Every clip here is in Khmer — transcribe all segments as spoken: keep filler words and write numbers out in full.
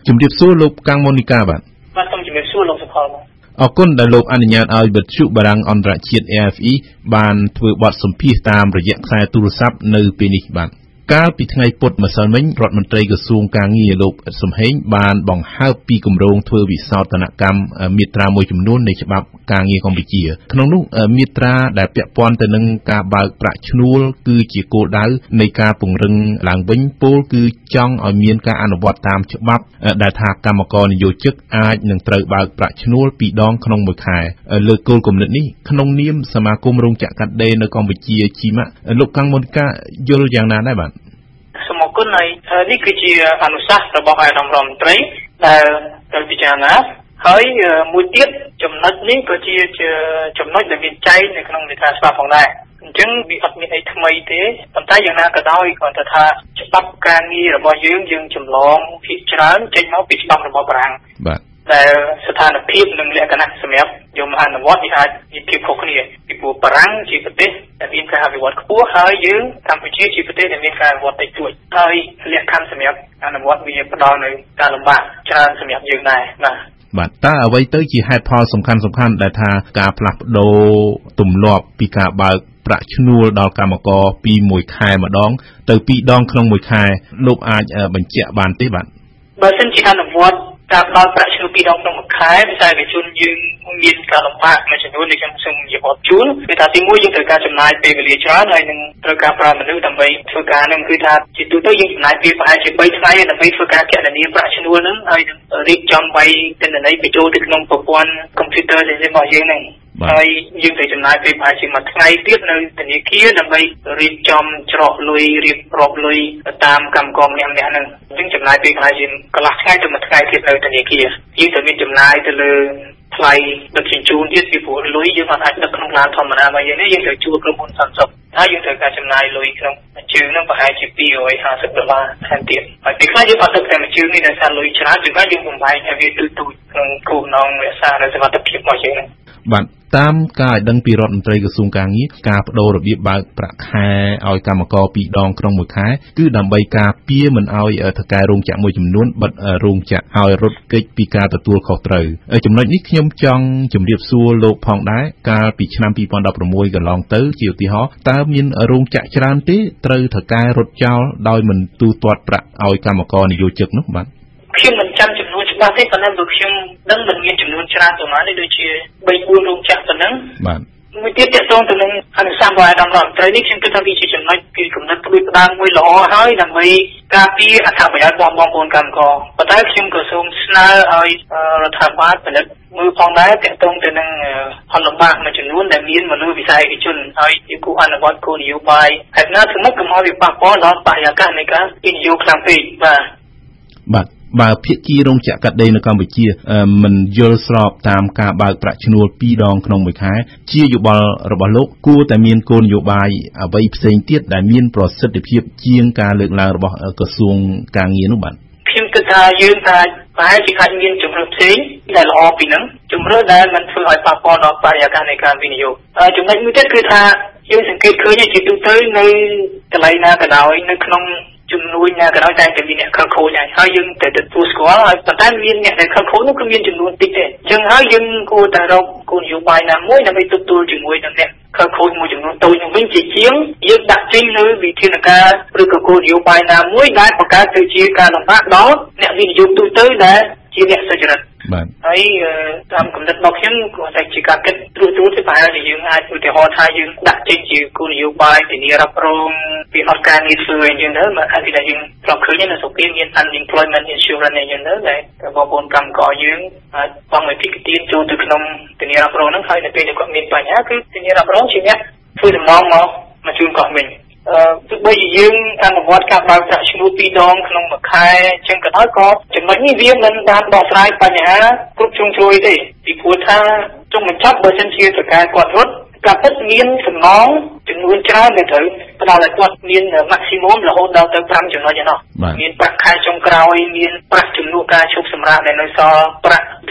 ជំរាបសួរលោកកាំងម៉ូនីកាបាទបាទសូមជំរាបសួរលោកសុផលបាទអរគុណដែលលោកអនុញ្ញាតឲ្យវិទ្យុបារាំងអន្តរជាតិ A F E បានធ្វើបទសម្ភាសន៍តាមរយៈខ្សែទូរស័ព្ទនៅពេលនេះបាទកាលពីថ្ងៃពុធម្សិលមិញរដ្ឋមន្ត្រីក្រសួងការងារលោកសំហេងបានបង្ហើបពីគម្រោងធ្វើវិសោធនកម្មមាត្រាមួយចំនួននៃច្បាប់ការងារកម្ពុជាក្នុងនោះមាត្រាដែលពាក់ព័ន្ធទៅនឹងការបើកប្រាក់ឈ្នួលគឺជាគោលដៅនៃការពង្រឹងឡើងវិញពោលគឺចង់ឲ្យមានការអនុវត្តតាមច្បាប់ដែលថាកម្មករនិយោជិកអាចនឹងត្រូវបើកប្រាក់ឈ្នួលពីរដងក្នុងមួយខែលើគោលគំនិតនេះក្នុងនាមសមាគមរោងចក្រកាត់ដេរនៅកម្ពុជាជីម៉ាក់លោកកាំងម៉ូនីកាយល់យ៉ាងណាដែរបាទសូមអរគុណហើយនេះគឺជាអនុសាសន៍របស់អាយដាមរដ្ឋមន្ត្រីដែលត្រូវពិចារណាហើយមួយទៀតចំណុចនេះក៏ជាចំណុចដែលមានចែងនៅក្នុងលេខាច្បាប់ផងដែរអញ្ចឹងវាអត់មានអីថ្មីទេប៉ុន្តែយ៉ាងណាក៏ដោយគ្រាន់តែថាច្បាប់ការងាររបស់យើងយើងចម្លងភាគច្រើនចេញមកពីច្បាប់របស់បារាំងបាទដែលស្ថានភាពនិងលក្ខណៈសម្រាប់យកមកអនុវត្តវាអាចមានភាពខុសគ្នាពីព្រោះបារាំងជាប្រទេសដែលមានការអភិវឌ្ឍខ្ពស់ហើយយើងកម្ពុជាជាប្រទេសដែលមានការអភិវឌ្ឍតិចតួចហើយលក្ខខណ្ឌសម្រាប់អនុវត្តវាផ្ដល់នូវការលំបាកច្រើនសម្រាប់យើងដែរបាទបាទតើអ្វីទៅជាហេតុផលសំខាន់សំខាន់ដែលថាការផ្លាស់ប្ដូរទម្លាប់ពីការបើកប្រាក់ឈ្នួលដល់កម្មករពីមួយខែម្ដងទៅពីរដងក្នុងមួយខែលោកអាចបញ្ជាក់បានទេបាទបើសិនជាអនុវត្តការផ្ដល់ប្រាក់ឈ្នួលពីរដងក្នុងមួយខែវិស័យឯកជនយើងមានការលំបាកមួយចំនួនដែលខ្ញុំសូមនិយាយបទជូនគឺថាទីមួយយើងត្រូវការចំណាយពេលវេលាច្រើនហើយនឹងត្រូវការប្រើមនុស្សដើម្បីធ្វើការនឹងគឺថាជាទូទៅយើងចំណាយពេលប្រហែលជាបីថ្ងៃដើម្បីធ្វើការគណនាប្រាក់ឈ្នួលនឹងហើយនឹងរៀបចំវាយទិន្នន័យបញ្ចូលទៅក្នុងប្រព័ន្ធកុំព្យូទ័ររបស់យើងនឹងហើយយើងត្រូវចំណាយពេលប្រហែលជាមួយថ្ងៃទៀតនៅធនាគារដើម្បីរៀបចំច្រកលុយរៀបរាប់លុយតាមកម្មករម្នាក់ម្នាក់ហ្នឹងអញ្ចឹងចំណាយពេលប្រហែលជាកន្លះថ្ងៃទៅមួយថ្ងៃទៀតនៅធនាគារយើងត្រូវមានចំណាយទៅលើថ្លៃដឹកជញ្ជូនទៀតពីព្រោះលុយយើងអាចដឹកក្នុងឡានធម្មតាមកយើងនេះយើងត្រូវជួលក្រុមហ៊ុនសន្តិសុខហើយយើងត្រូវការចំណាយលុយក្នុងជើងហ្នឹងប្រហែលជាពីររយហាសិបដុល្លារថែមទៀតហើយពេលខ្លះយើងអត់ដឹកតែមួយជើងនេះដោយសារលុយច្រើនជាងយើងបំបែកឲ្យវាទូទូចក្នុងគោលនងរក្សានូវសុវត្ថិភាពរបស់យើងបាទតាមការឲ្យដឹងពីរដ្ឋមន្ត្រីក្រសួងការងារការបដូររបៀបបើកប្រាក់ខែឲ្យកម្មករពីរដងក្នុងមួយខែគឺដើម្បីការពារមិនឲ្យថៅកែរោងចក្រមួយចំនួនបិទរោងចក្រឲ្យរត់គេចពីការទទួលខុសត្រូវចំណុចនេះខ្ញុំចង់ជម្រាបសួរលោកផងដែរកាលពីឆ្នាំពីរពាន់ដប់ប្រាំមួយកន្លងទៅជាឧទាហរណ៍តើមានរោងចក្រច្រើនទេត្រូវថៅកែរត់ចោលដោយមិនទូទាត់ប្រាក់ឲ្យកម្មករនិយោជិកនោះបាទខ្ញុំមិនចាំចំនួនច្បាស់ទេប៉ុន្តែបើខ្ញុំដឹងមិនមានចំនួនច្រើនប្រហែលនេះដូចជាបីបួនរោងចក្រប៉ុណ្ណឹងបាទមួយទៀតទាក់ទងទៅនឹងអនុសាសន៍របស់អាយដាមរដ្ឋមន្ត្រីនេះខ្ញុំគិតថាវាជាចំណុចពីគំនិតផ្ដួចផ្ដើមមួយល្អហើយដើម្បីការពារអត្ថប្រយោជន៍របស់បងប្អូនកម្មករប៉ុន្តែខ្ញុំក៏សូមស្នើឲ្យរដ្ឋាភិបាលពិនិត្យមើលផងដែរទាក់ទងទៅនឹងផលលំបាកមួយចំនួនដែលមានមកលើវិស័យឯកជនហើយជាគូអនុវត្តគោលនយោបាយហើយណាទៅមុខកុំឲ្យវាប៉ះពាល់ដល់បរិយាកាសនៃការវិនិយោគខ្លាំងពេកបាទបាទបើភាគីរោងចក្រកាត់ដេរនៅកម្ពុជាមិនយល់ស្របតាមការបើកប្រាក់ឈ្នួលពីរដងក្នុងមួយខែជាយោបល់របស់លោកគួរតែមានគោលនយោបាយអ្វីផ្សេងទៀតដែលមានប្រសិទ្ធភាពជាងការលើកឡើងរបស់ក្រសួងការងារនោះបាទខ្ញុំគិតថាយើងអាចប្រហែលជាអាចមានជំរឿនផ្សេងដែលល្អពីហ្នឹងជំរឿនដែលមិនធ្វើឲ្យប៉ះពាល់ដល់បរិយាកាសនៃការវិនិយោគចំណុចមួយទៀតគឺថាយើងសង្កេតឃើញជាទូទៅនៅកន្លែងណាក៏ដោយនៅក្នុងជំនួយណាក៏ដោយតែតែមានអ្នកខិលខូចហើយហើយយើងតែទទួលស្គាល់ហើយប៉ុន្តែមានអ្នកដែលខិលខូចនោះគឺមានចំនួនតិចទេអញ្ចឹងហើយយើងគួរតែរកគោលនយោបាយណាមួយដើម្បីទប់ទល់ជាមួយនឹងអ្នកខិលខូចមួយចំនួនតូចនោះវិញជាជាងយើងដាក់ចេញនៅវិធានការឬក៏គោលនយោបាយណាមួយដែលបង្កើតទៅជាការលំបាកដល់អ្នកវិនិយោគទូទៅដែលជាអ្នកសុចរិតបាទហើយតាមគំនិតរបស់ខ្ញុំក៏តែជាការគិតត្រួសត្រាសទៅប្រហែលជាយើងអាចឧទាហរណ៍ថាយើងដាក់ចេញជាគោលនយោបាយធានារ៉ាប់រងពីអត់ការងារធ្វើអីចឹងទៅមកអាចថាយើងធ្លាប់ឃើញនៅស្រុកគេមាន unemployment insurance អីចឹងទៅដែលបងប្អូនកម្មករយើងអាចបង់ឲ្យពីទានចូលទៅក្នុងធានារ៉ាប់រងហ្នឹងហើយនៅពេលដែលគាត់មានបញ្ហាគឺធានារ៉ាប់រងជាអ្នកធ្វើដំណងមកមកជូនគាត់វិញអឺទោះបីជាយើងអនុវត្តការបើកប្រាក់ឈ្នួលពីរដងក្នុងមួយខែអញ្ចឹងក៏ដោយក៏ចំណុចនេះវាមិនបានដោះស្រាយបញ្ហាគ្រប់ជ្រុងជ្រោយទេពីព្រោះថាចុងបញ្ចប់បើសិនជាប្រការគាត់រត់ការពិតមានសំណងចំនួនច្រើនដែលត្រូវផ្ដល់ឲ្យគាត់មាន maximum រហូតដល់ទៅប្រាំចំណុចឯណោះមានប្រាក់ខែចុងក្រោយមានប្រាក់ជំនួសការឈប់សម្រាកដែលនៅសល់ប្រាក់ធ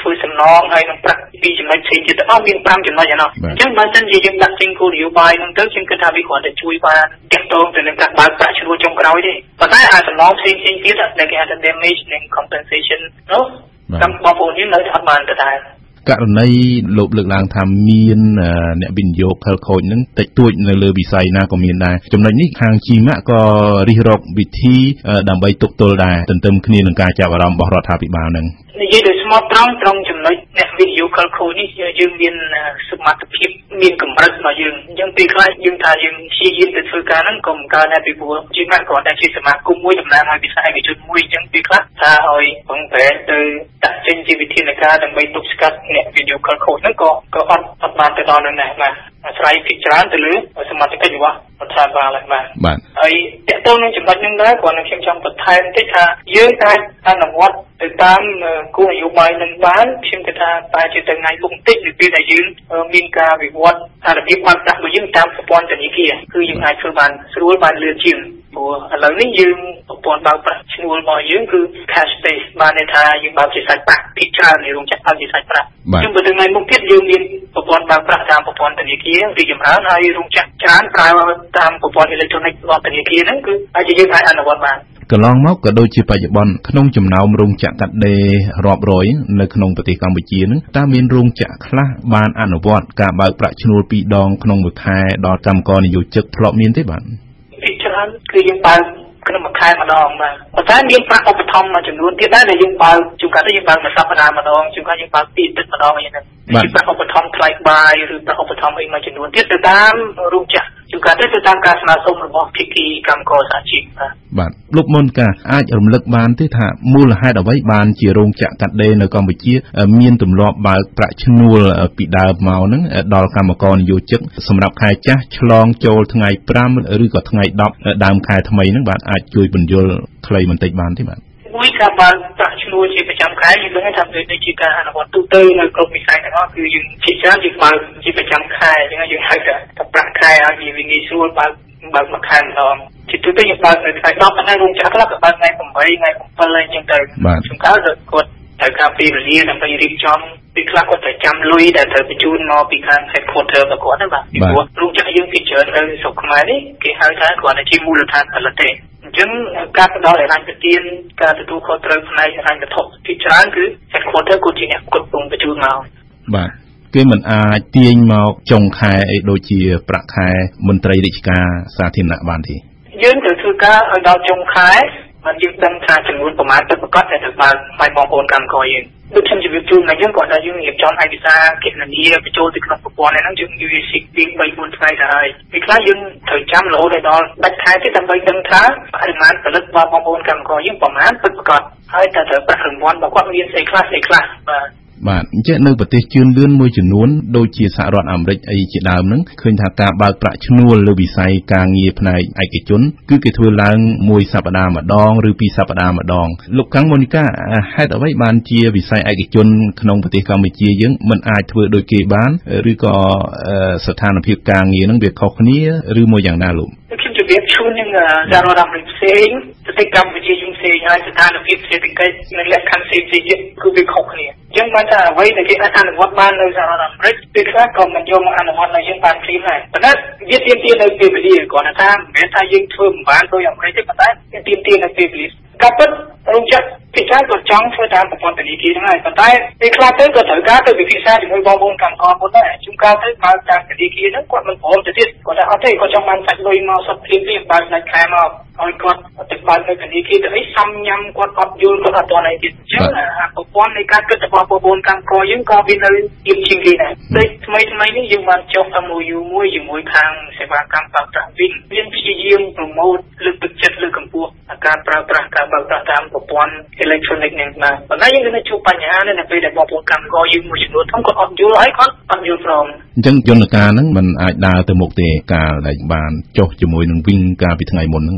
ធ្វើសំណងហើយនឹងប្រាក់ពីចំណុចផ្សេងទៀតអស់មានfiveចំណុចឯណោះអញ្ចឹងបើសិនជាយើងដាក់ចេញគោលនយោបាយហ្នឹងទៅខ្ញុំគិតថាវាគ្រាន់តែជួយបានទាក់ទងទៅនឹងការបើកប្រាក់ឈ្នួលចុងក្រោយទេប៉ុន្តែអាចសំណងផ្សេងៗទៀតដែលគេហៅថា damage និង compensation នោះតាមបងប្អូនយើងនៅតែអត់បានទៅដែរករណីលោកលើកឡើងថាមានអ្នកវិនិយោគខិលខូចនឹងតិចតួចនៅលើវិស័យណាក៏មានដែរចំណុចនេះខាង GMAC ក៏រិះរកវិធីដើម្បីទប់ទល់ដែរទន្ទឹមគ្នានឹងការចាប់អារម្មណ៍របស់រដ្ឋាភិបាលនឹងនិយាយដោយស្មោះត្រង់ត្រង់ចំណុចអ្នកវិនិយោគខិលខូចនេះយើងមានសមត្ថភាពមានកម្រិតរបស់យើងអញ្ចឹងពេលខ្លះយើងថាយើងព្យាយាមទៅធ្វើការហ្នឹងក៏មិនកើតដែរពីព្រោះ GMAC ក៏តែជាសមាគមមួយតំណាងឲ្យវិស័យឯកជនមួយអញ្ចឹងពេលខ្លះថាឲ្យពឹងប្រែទៅដាក់ចេញជាវិធានការដើម្បីទប់ស្កាត់អ្នកវិនិយោគខិលខូចហ្នឹងក៏ក៏អត់អត់បានទៅដល់នឹងដែរបាទអាស្រ័យពីច្រើនទៅលើសមត្ថកិច្ចរបស់រដ្ឋាភិបាលហើយបាទបាទហើយតើតើនឹងចំណុចហ្នឹងដែរគ្រាន់តែខ្ញុំចង់បន្ថែមបន្តិចថាយើងអាចអនុវត្តទៅតាមគោលនយោបាយនឹងបានខ្ញុំគិតថាតែជាថ្ងៃមុខបន្តិចនៅពេលដែលយើងមានការវិវត្តអារបៀបបើកប្រាក់របស់យើងតាមប្រព័ន្ធធនាគារគឺយើងអាចធ្វើបានស្រួលបានលឿនជាងព្រោះឥឡូវនេះយើងប្រព័ន្ធបើកប្រាក់ឈ្នួលរបស់យើងគឺ cash based បានន័យថាយើងបើកជាសាច់ប្រាក់ពីច្រើននៃរោងចក្របើកជាសាច់ប្រាក់អញ្ចឹងបើថ្ងៃមុខទៀតយើងមានប្រព័ន្ធបើកប្រាក់តាមប្រព័ន្ធធនាគាររីកចម្រើនហើយរោងចក្រច្រើនប្រើតាមប្រព័ន្ធអេឡិចត្រូនិករបស់ធនាគារហ្នឹងគឺអាចយើងអាចអនុវត្តបានកន្លងមកក៏ដូចជាបច្ចុប្បន្នក្នុងចំណោមរោងចក្រកាត់ដេររាប់រយនៅក្នុងប្រទេសកម្ពុជានឹងតើមានរោងចក្រខ្លះបានអនុវត្តការបើកប្រាក់ឈ្នួលពីរដងក្នុងមួយខែដល់កម្មករនិយោជិកធ្លាប់មានទេបាទពីច្រើនគឺយើងបើកក្នុងមួយខែម្ដងបាទប៉ុន្តែមានប្រាក់ឧបត្ថម្ភមួយចំនួនទៀតដែរដែលយើងបើកជួនកាលទៅយើងបើកមួយសប្តាហ៍ម្ដងជួនកាលយើងបើកពីរទឹកម្ដងអីហ្នឹងមានប្រាក់ឧបត្ថម្ភថ្លៃបាយឬប្រាក់ឧបត្ថម្ភអីមួយចំនួនទៀតទៅតាមរោងចក្រជួនកាលទៅតាមការស្នើសុំរបស់ភាគីកម្មករសហជីពបាទបាទលោកមុនកាអាចរំលឹកបានទេថាមូលហេតុអ្វីបានជារោងចក្រកាត់ដេរនៅកម្ពុជាមានទម្លាប់បើកប្រាក់ឈ្នួលពីដើមមកហ្នឹងដល់កម្មករនិយោជិកសម្រាប់ខែចាស់ឆ្លងចូលថ្ងៃfiveឬក៏ថ្ងៃtenដើមខែថ្មីហ្នឹងបាទអាចជួយបញ្យល់ខ្លីបន្តិចបានទេបាទមួយការបើកប្រាក់ឈ្នួលជាប្រចាំខែយើងដឹងថាដូចជាការអនុវត្តទូទៅនៅគ្រប់វិស័យទាំងអស់គឺយើងជាច្រើនយើងបើកជាប្រចាំខែអញ្ចឹងយើងហៅថាប្រាក់ខែឲ្យវាងាយស្រួលបើកបើកមួយខែម្ដងជាទូទៅយើងបើកនៅថ្ងៃtenប៉ុន្តែរោងចក្រខ្លះក៏បើកថ្ងៃeightថ្ងៃsevenអញ្ចឹងទៅជួនកាលគាត់ត្រូវការពេលវេលាដើម្បីរៀបចំពីខ្លះគាត់ត្រូវចាំលុយដែលត្រូវបញ្ជូនមកពីខាង headquarter របស់គាត់ណាបាទពីព្រោះរោងចក្រយើងពីច្រើននៅស្រុកខ្មែរនេះគេហៅថាគាត់តែជាមូលដ្ឋានផលិតទេអញ្ចឹងការផ្ដល់ហិរញ្ញប្បទានការទទួលខុសត្រូវផ្នែកហិរញ្ញវត្ថុពីច្រើនគឺ headquarter គាត់ជាអ្នកគ្រប់គ្រងបញ្ជូនមកបាទគេមិនអាចទាញមកចុងខែអីដូចជាប្រាក់ខែមន្ត្រីរាជការសាធារណៈបានទេយើងត្រូវធ្វើការឲ្យដល់ចុងខែបានយើងដឹងថាចំនួនប្រមាណទឹកប្រកាសដែលត្រូវបើកឲ្យបងប្អូនកម្មករយើងដូចខ្ញុំជម្រាបជូនមកយើងគាត់ថាយើងរៀបចំឯកសារគណនាបញ្ចូលទៅក្នុងប្រព័ន្ធហ្នឹងយើងនិយាយពីthree fourថ្ងៃទៅហើយពីខ្លះយើងត្រូវចាំរហូតដល់ដាច់ខែទៀតដើម្បីដឹងថាបរិមាណផលិតរបស់បងប្អូនកម្មករយើងប្រមាណទឹកប្រកាសហើយតើត្រូវប្រាក់រង្វាន់របស់គាត់មានស្អីខ្លះស្អីខ្លះបាទបាទអញ្ចឹងនៅប្រទេសជឿនលឿនមួយចំនួនដូចជាសហរដ្ឋអាមេរិកអីជាដើមហ្នឹងឃើញថាការបើកប្រាក់ឈ្នួលលើវិស័យការងារផ្នែកឯកជនគឺគេធ្វើឡើងមួយសប្តាហ៍ម្ដងឬពីរសប្តាហ៍ម្ដងលោកខាងម៉ូនីកាហេតុអ្វីបានជាវិស័យឯកជនក្នុងប្រទេសកម្ពុជាយើងមិនអាចធ្វើដូចគេបានឬក៏ស្ថានភាពការងារហ្នឹងវាខុសគ្នាឬមួយយ៉ាងណាលោកខ្ញុំជម្រាបជូននឹងសហរដ្ឋអាមេរិកផ្សេងប្រទេសកម្ពុជាយើងផ្សេងហើយស្ថានភាពសេដ្ឋកិច្ចនិងលក្ខខណ្ឌផ្សេងៗទៀតគឺវាខុសគ្នាអញ្ចឹងបានថាអ្វីដែលគេអាចអនុវត្តបាននៅសហរដ្ឋអាមេរិកពេលខ្លះក៏មិនយកមកអនុវត្តនៅយើងបានព្រាមដែរប៉ុន្តែវាទាមទារនៅពេលវេលាគ្រាន់តែថាមិនមែនថាយើងធ្វើមិនបានដោយអាមេរិកទេប៉ុន្តែវាទាមទារនៅពេលវេលាក៏ពិតរោងចក្រពីច្រើនក៏ចង់ធ្វើតាមប្រព័ន្ធធនាគារហ្នឹងហើយប៉ុន្តែពេលខ្លះទៅក៏ត្រូវការទៅវិភាសាជាមួយបងប្អូនកម្មករគាត់ដែរជួនកាលទៅបើតាមធនាគារហ្នឹងគាត់មិនព្រមទៅទៀតគាត់ថាអត់ទេគាត់ចង់បានសាច់លុយមកសុទ្ធព្រាមៗបើដាច់ខែមកឲ្យគាត់ទៅបើនៅធនាគារទៅអីសំញ៉ាំគាត់អត់យល់គាត់អត់ទាន់អីទៀតអញ្ចឹងប្រព័ន្ធនៃការគិតរបស់បងប្អូនកម្មករយើងក៏វានៅទៀបជាងគេដែរដូចថ្មីថ្មីនេះយើងបានចុះ M O U មួយជាមួយខាងសេវាកម្មបើកប្រាក់វិញយើងព្យាយាមប្រម៉ូទលើកទឹកចិត្តលើកកម្ពស់ការប្រើប្រាស់ការបើកប្រាក់តាមប្រព័ន្ធអេឡិចត្រូនិកនេះបាទប៉ុន្តែយើងនៅជួបបញ្ហានៅពេលដែលបងប្អូនកម្មករយើងមួយចំនួនធំគាត់អត់យល់ហើយគាត់អត់យល់ព្រមអញ្ចឹងយន្តការហ្នឹងมันអាចដើរទៅមុខទេការដែលបានចុះជាមួយនឹងវិញកាលពីថ្ងៃមុនហ្នឹងបាទ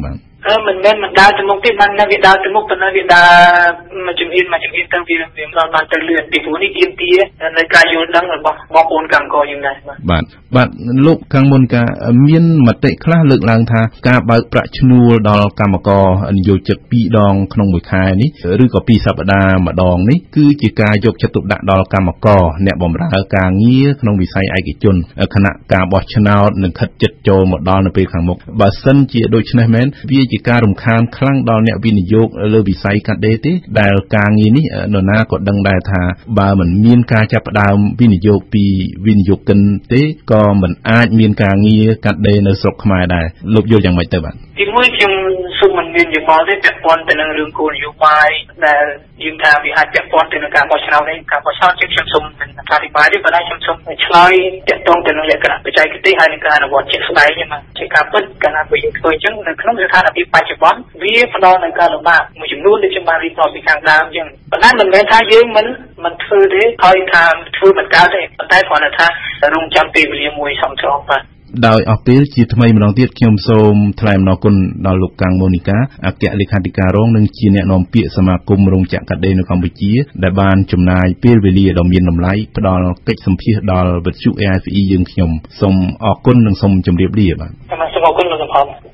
អឺមិនមែនមិនដើរទៅមុខទេបាននៅវាដើរទៅមុខប៉ុន្តែវាដើរមកជំហានមកជំហានទៅវាវាមិនបានទៅលឿនពីព្រោះនេះទាមទារនៅការយល់ដឹងរបស់បងប្អូនកម្មករយើងដែរបាទបាទលោកខាងមុនការមានមតិខ្លះលើកឡើងថាការបើកប្រាក់ឈ្នួលដល់កម្មករនិយោជិតពីរដងក្នុងមួយខែនេះឬក៏ពីរសប្តាហ៍ម្ដងនេះគឺជាការយកចិត្តទុកដាក់ដល់កម្មករអ្នកបម្រើការងារក្នុងវិស័យឯកជនខណៈការបោះឆ្នោតនឹងខិតជិតចូលមកដល់នៅពេលខាងមុខបើសិនជាដូច្នេះមែនវាជាការរំខានខ្លាំងដល់អ្នកវិនិយោគលើវិស័យកាត់ដេរទេដែលការងារនេះនរណាក៏ដឹងដែរថាបើមិនមានការចាប់ផ្ដើមវិនិយោគពីវិនិយោគិនទេក៏មិនអាចមានការងារកាត់ដេរនៅស្រុកខ្មែរដែរលោកយល់យ៉ាងម៉េចទៅបាទទីមួយខ្ញុំសូមមិនមានយោបល់ទេពាក់ព័ន្ធទៅនឹងរឿងគោលនយោបាយដែលយើងថាវាអាចពាក់ព័ន្ធទៅនឹងការបោះឆ្នោតនេះការបោះឆ្នោតជាខ្ញុំសូមមិនអធិប្បាយទេប៉ុន្តែខ្ញុំសូមឆ្លើយទាក់ទងទៅនឹងលក្ខណៈបច្ចេកទេសហើយនឹងការអនុវត្តជាក់ស្ដែងហ្នឹងជាការពិតកាលណាពេលយើងធ្វើអញ្ចឹងនៅក្នុងស្ថានភាពបច្ចុប្បន្នវាផ្ដល់នូវការលំបាកមួយចំនួនដែលខ្ញុំបានរៀបរាប់ពីខាងដើមអញ្ចឹងប៉ុន្តែមិនមែនថាយើងមិនមិនធ្វើទេហើយថាធ្វើមិនកើតទេប៉ុន្តែគ្រាន់តែថារងចាំពេលវេលាមួយសំត្រង់បាទដោយអស់ពេលជាថ្មីម្ដងទៀតខ្ញុំសូមថ្លែងអំណរគុណដល់លោកកាំងម៉ូនីកាអគ្គលេខាធិការរងនិងជាអ្នកនាំពាក្យសមាគមរោងចក្រកាត់ដេរនៅកម្ពុជាដែលបានចំណាយពេលវេលាដ៏មានតម្លៃផ្ដល់កិច្ចសម្ភាសន៍ដល់វិទ្យុ A F E យើងខ្ញុំសូមអរគុណនិងសូមជម្រាបលាបាទសូមអរគុណលោកសំផន